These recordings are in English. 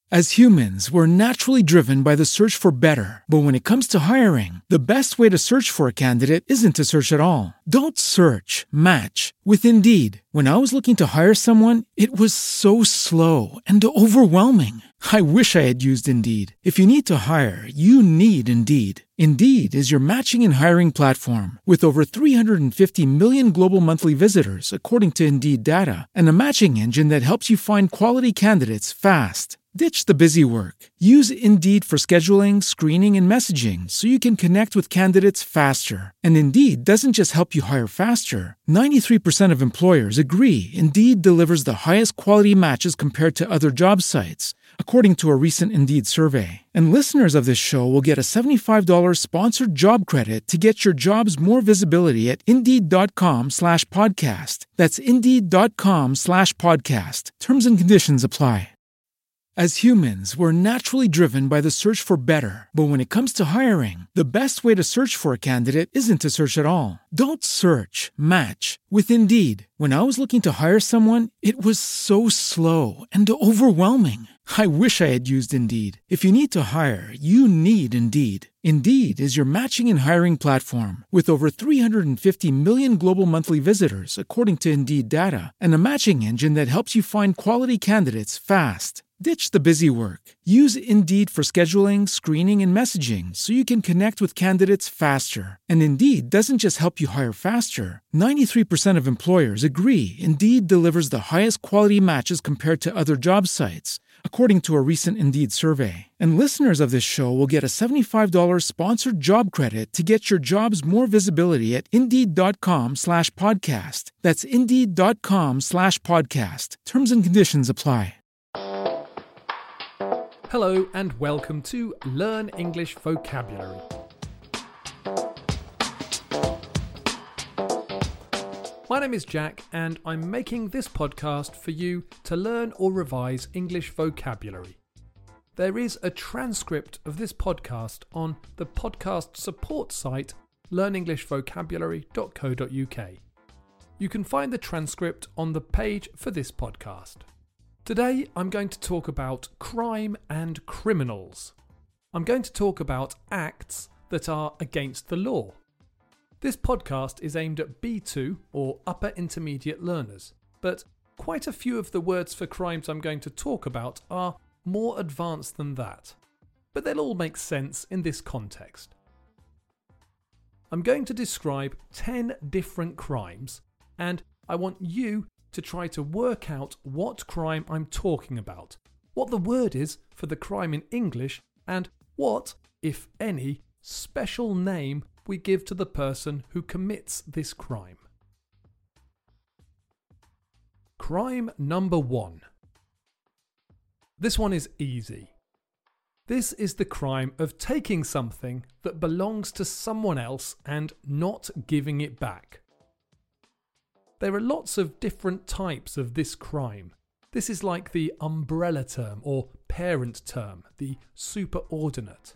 As humans, we're naturally driven by the search for better. But when it comes to hiring, the best way to search for a candidate isn't to search at all. Don't search, match with Indeed. When I was looking to hire someone, it was so slow and overwhelming. I wish I had used Indeed. If you need to hire, you need Indeed. Indeed is your matching and hiring platform with over 350 million global monthly visitors, according to Indeed data, and a matching engine that helps you find quality candidates fast. Ditch the busy work. Use Indeed for scheduling, screening, and messaging so you can connect with candidates faster. And Indeed doesn't just help you hire faster. 93% of employers agree Indeed delivers the highest quality matches compared to other job sites, according to a recent Indeed survey. And listeners of this show will get a $75 sponsored job credit to get your jobs more visibility at Indeed.com/podcast. That's Indeed.com/podcast. Terms and conditions apply. As humans, we're naturally driven by the search for better. But when it comes to hiring, the best way to search for a candidate isn't to search at all. Don't search, match with Indeed. When I was looking to hire someone, it was so slow and overwhelming. I wish I had used Indeed. If you need to hire, you need Indeed. Indeed is your matching and hiring platform with over 350 million global monthly visitors, according to Indeed data, and a matching engine that helps you find quality candidates fast. Ditch the busy work. Use Indeed for scheduling, screening, and messaging so you can connect with candidates faster. And Indeed doesn't just help you hire faster. 93% of employers agree Indeed delivers the highest quality matches compared to other job sites, according to a recent Indeed survey. And listeners of this show will get a $75 sponsored job credit to get your jobs more visibility at Indeed.com/podcast. That's Indeed.com/podcast. Terms and conditions apply. Hello and welcome to Learn English Vocabulary. My name is Jack and I'm making this podcast for you to learn or revise English vocabulary. There is a transcript of this podcast on the podcast support site learnenglishvocabulary.co.uk. You can find the transcript on the page for this podcast. Today I'm going to talk about crime and criminals. I'm going to talk about acts that are against the law. This podcast is aimed at B2 or upper intermediate learners, but quite a few of the words for crimes I'm going to talk about are more advanced than that. But they'll all make sense in this context. I'm going to describe 10 different crimes, and I want you to try to work out what crime I'm talking about, what the word is for the crime in English, and what, if any, special name we give to the person who commits this crime. Crime number 1. This one is easy. This is the crime of taking something that belongs to someone else and not giving it back. There are lots of different types of this crime. This is like the umbrella term or parent term, the superordinate.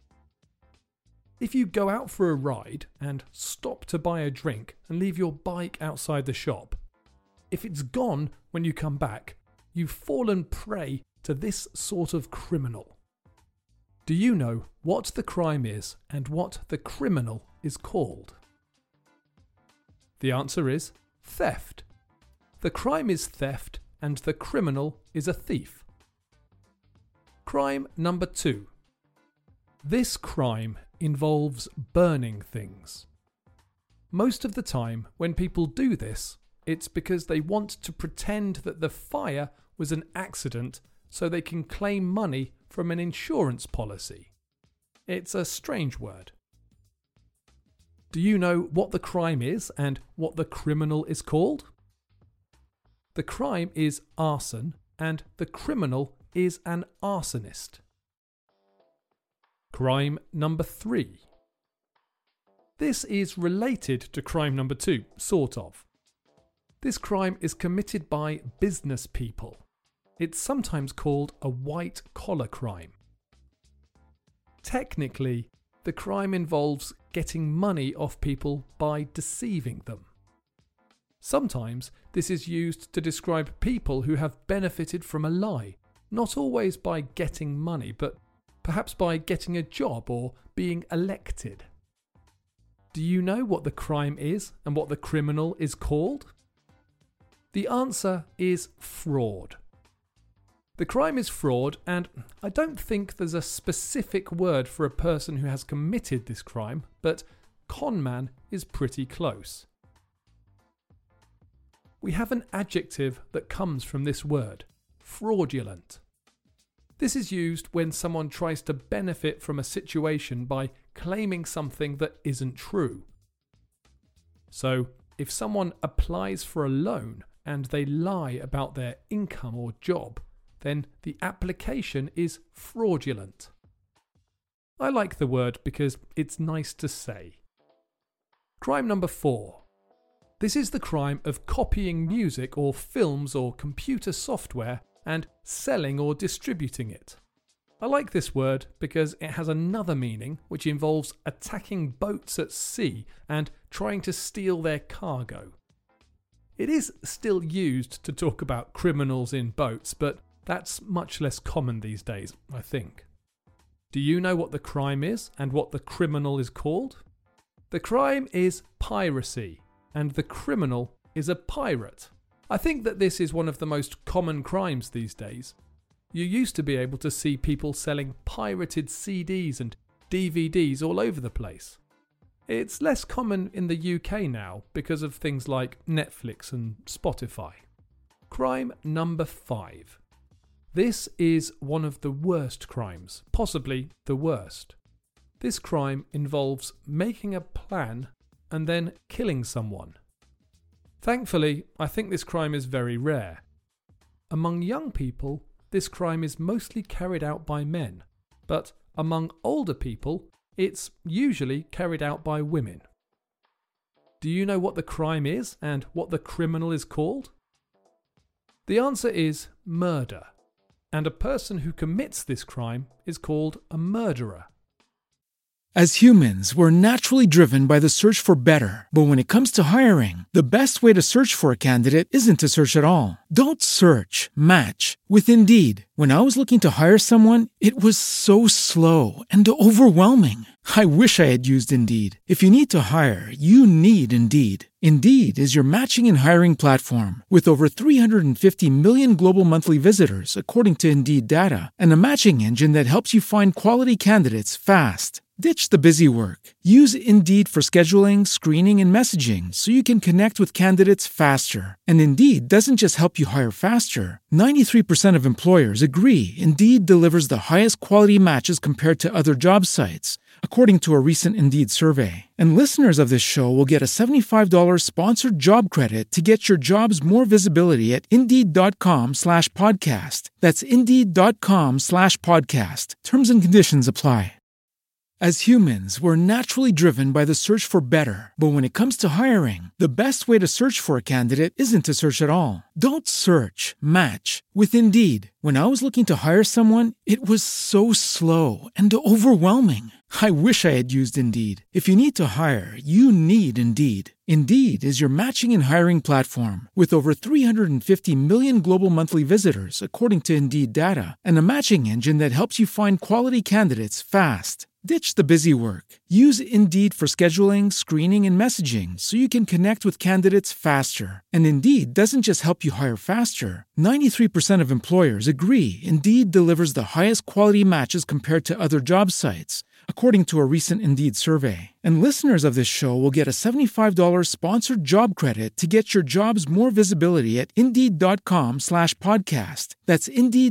If you go out for a ride and stop to buy a drink and leave your bike outside the shop, if it's gone when you come back, you've fallen prey to this sort of criminal. Do you know what the crime is and what the criminal is called? The answer is theft. The crime is theft and the criminal is a thief. Crime number 2. This crime involves burning things. Most of the time when people do this, it's because they want to pretend that the fire was an accident so they can claim money from an insurance policy. It's a strange word. Do you know what the crime is and what the criminal is called? The crime is arson and the criminal is an arsonist. Crime number 3. This is related to crime number 2, sort of. This crime is committed by business people. It's sometimes called a white-collar crime. Technically, the crime involves getting money off people by deceiving them. Sometimes this is used to describe people who have benefited from a lie, not always by getting money, but perhaps by getting a job or being elected. Do you know what the crime is and what the criminal is called? The answer is fraud. The crime is fraud, and I don't think there's a specific word for a person who has committed this crime, but conman is pretty close. We have an adjective that comes from this word, fraudulent. This is used when someone tries to benefit from a situation by claiming something that isn't true. So, if someone applies for a loan and they lie about their income or job, then the application is fraudulent. I like the word because it's nice to say. Crime number 4. This is the crime of copying music or films or computer software and selling or distributing it. I like this word because it has another meaning which involves attacking boats at sea and trying to steal their cargo. It is still used to talk about criminals in boats, but that's much less common these days, I think. Do you know what the crime is and what the criminal is called? The crime is piracy, and the criminal is a pirate. I think that this is one of the most common crimes these days. You used to be able to see people selling pirated CDs and DVDs all over the place. It's less common in the UK now because of things like Netflix and Spotify. Crime number 5. This is one of the worst crimes, possibly the worst. This crime involves making a plan and then killing someone. Thankfully, I think this crime is very rare. Among young people, this crime is mostly carried out by men, but among older people, it's usually carried out by women. Do you know what the crime is and what the criminal is called? The answer is murder, and a person who commits this crime is called a murderer. As humans, we're naturally driven by the search for better. But when it comes to hiring, the best way to search for a candidate isn't to search at all. Don't search, match with Indeed. When I was looking to hire someone, it was so slow and overwhelming. I wish I had used Indeed. If you need to hire, you need Indeed. Indeed is your matching and hiring platform with over 350 million global monthly visitors, according to Indeed data, and a matching engine that helps you find quality candidates fast. Ditch the busy work. Use Indeed for scheduling, screening, and messaging so you can connect with candidates faster. And Indeed doesn't just help you hire faster. 93% of employers agree Indeed delivers the highest quality matches compared to other job sites, according to a recent Indeed survey. And listeners of this show will get a $75 sponsored job credit to get your jobs more visibility at Indeed.com/podcast. That's Indeed.com/podcast. Terms and conditions apply. As humans, we're naturally driven by the search for better. But when it comes to hiring, the best way to search for a candidate isn't to search at all. Don't search, match with Indeed. When I was looking to hire someone, it was so slow and overwhelming. I wish I had used Indeed. If you need to hire, you need Indeed. Indeed is your matching and hiring platform with over 350 million global monthly visitors, according to Indeed data, and a matching engine that helps you find quality candidates fast. Ditch the busy work. Use Indeed for scheduling, screening, and messaging so you can connect with candidates faster. And Indeed doesn't just help you hire faster. 93% of employers agree Indeed delivers the highest quality matches compared to other job sites, according to a recent Indeed survey. And listeners of this show will get a $75 sponsored job credit to get your jobs more visibility at Indeed.com/podcast. That's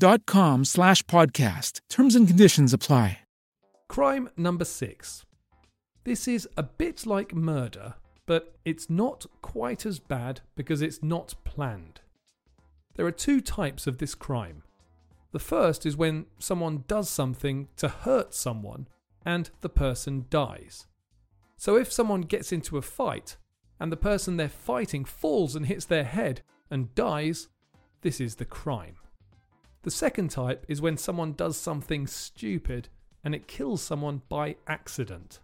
Indeed.com/podcast. Terms and conditions apply. Crime number 6. This is a bit like murder, but it's not quite as bad because it's not planned. There are 2 types of this crime. The first is when someone does something to hurt someone and the person dies. So if someone gets into a fight and the person they're fighting falls and hits their head and dies, this is the crime. The second type is when someone does something stupid and it kills someone by accident.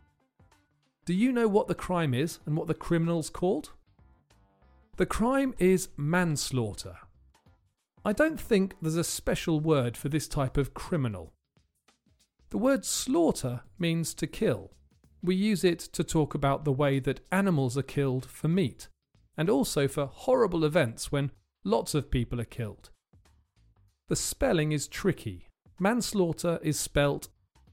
Do you know what the crime is and what the criminal's called? The crime is manslaughter. I don't think there's a special word for this type of criminal. The word slaughter means to kill. We use it to talk about the way that animals are killed for meat, and also for horrible events when lots of people are killed. The spelling is tricky. Manslaughter is spelt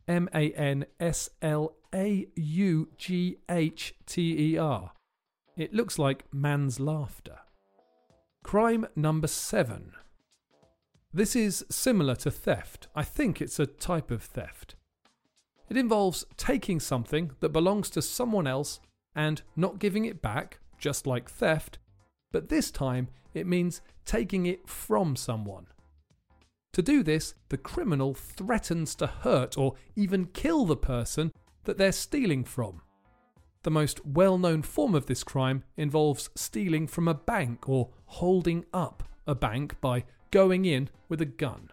Manslaughter. It looks like man's laughter. Crime number 7. This is similar to theft. I think it's a type of theft. It involves taking something that belongs to someone else and not giving it back, just like theft, but this time it means taking it from someone. To do this, the criminal threatens to hurt or even kill the person that they're stealing from. The most well-known form of this crime involves stealing from a bank or holding up a bank by going in with a gun.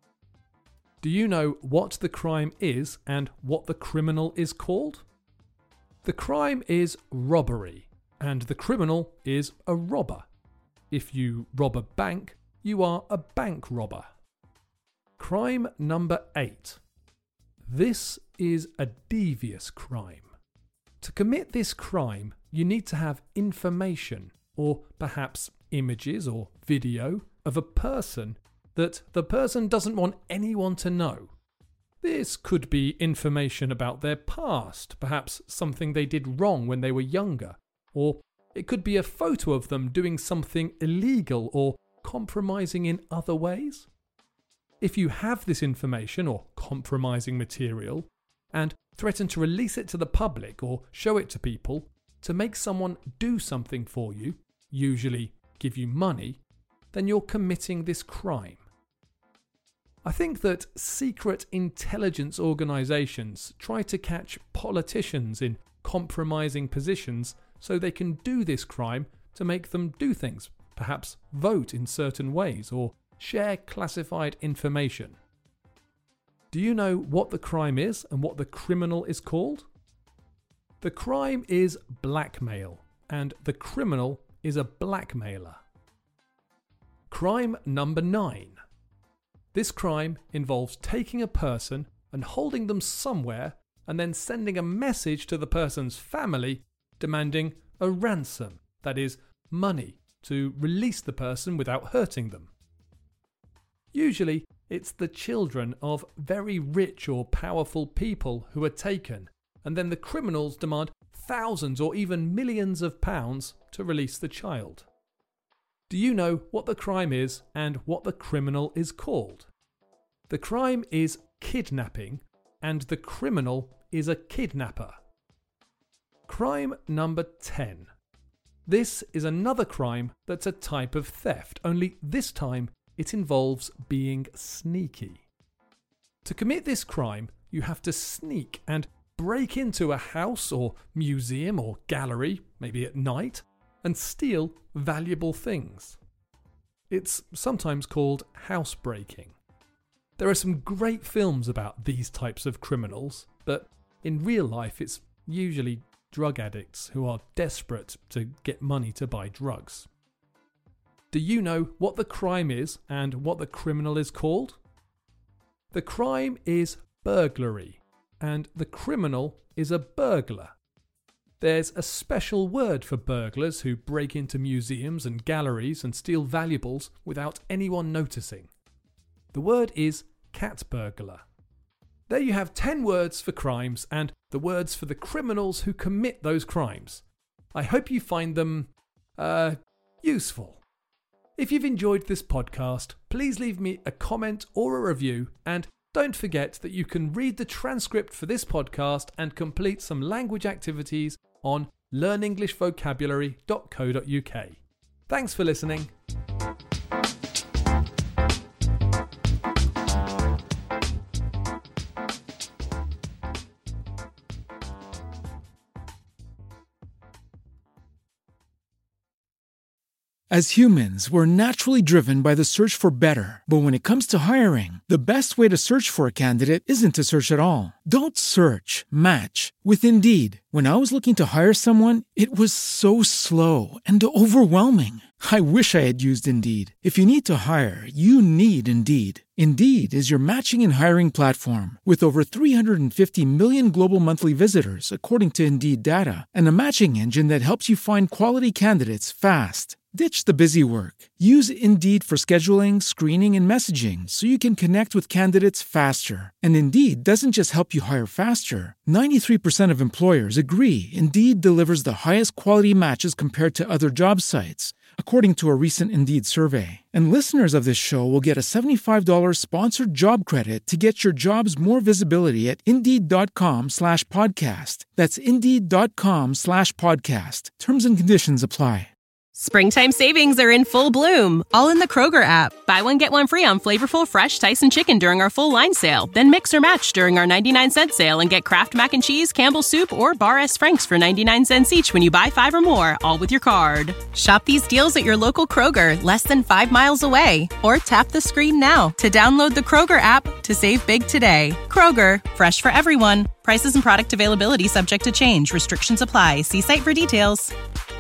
Do you know what the crime is and what the criminal is called? The crime is robbery, and the criminal is a robber. If you rob a bank, you are a bank robber. Crime number 8. This is a devious crime. To commit this crime, you need to have information, or perhaps images or video, of a person that the person doesn't want anyone to know. This could be information about their past, perhaps something they did wrong when they were younger, or it could be a photo of them doing something illegal or compromising in other ways. If you have this information or compromising material and threaten to release it to the public or show it to people to make someone do something for you, usually give you money, then you're committing this crime. I think that secret intelligence organisations try to catch politicians in compromising positions so they can do this crime to make them do things, perhaps vote in certain ways or share classified information. Do you know what the crime is and what the criminal is called? The crime is blackmail, and the criminal is a blackmailer. Crime number 9. This crime involves taking a person and holding them somewhere and then sending a message to the person's family demanding a ransom, that is, money, to release the person without hurting them. Usually, it's the children of very rich or powerful people who are taken, and then the criminals demand thousands or even millions of pounds to release the child. Do you know what the crime is and what the criminal is called? The crime is kidnapping, and the criminal is a kidnapper. Crime number 10. This is another crime that's a type of theft, only this time it involves being sneaky. To commit this crime, you have to sneak and break into a house or museum or gallery, maybe at night, and steal valuable things. It's sometimes called housebreaking. There are some great films about these types of criminals, but in real life it's usually drug addicts who are desperate to get money to buy drugs. Do you know what the crime is and what the criminal is called? The crime is burglary, and the criminal is a burglar. There's a special word for burglars who break into museums and galleries and steal valuables without anyone noticing. The word is cat burglar. There you have 10 words for crimes and the words for the criminals who commit those crimes. I hope you find them, useful. If you've enjoyed this podcast, please leave me a comment or a review, and don't forget that you can read the transcript for this podcast and complete some language activities on learnenglishvocabulary.co.uk. Thanks for listening. As humans, we're naturally driven by the search for better. But when it comes to hiring, the best way to search for a candidate isn't to search at all. Don't search, match with Indeed. When I was looking to hire someone, it was so slow and overwhelming. I wish I had used Indeed. If you need to hire, you need Indeed. Indeed is your matching and hiring platform with over 350 million global monthly visitors, according to Indeed data, and a matching engine that helps you find quality candidates fast. Ditch the busy work. Use Indeed for scheduling, screening, and messaging so you can connect with candidates faster. And Indeed doesn't just help you hire faster. 93% of employers agree Indeed delivers the highest quality matches compared to other job sites, according to a recent Indeed survey. And listeners of this show will get a $75 sponsored job credit to get your jobs more visibility at Indeed.com/podcast. That's Indeed.com/podcast. Terms and conditions apply. Springtime savings are in full bloom, all in the Kroger app. Buy one, get one free on flavorful fresh Tyson chicken during our full line sale. Then mix or match during our 99-cent sale and get Kraft Mac and Cheese, Campbell's Soup, or Bar S. Frank's for 99 cents each when you buy 5 or more, all with your card. Shop these deals at your local Kroger, less than 5 miles away. Or tap the screen now to download the Kroger app to save big today. Kroger, fresh for everyone. Prices and product availability subject to change. Restrictions apply. See site for details.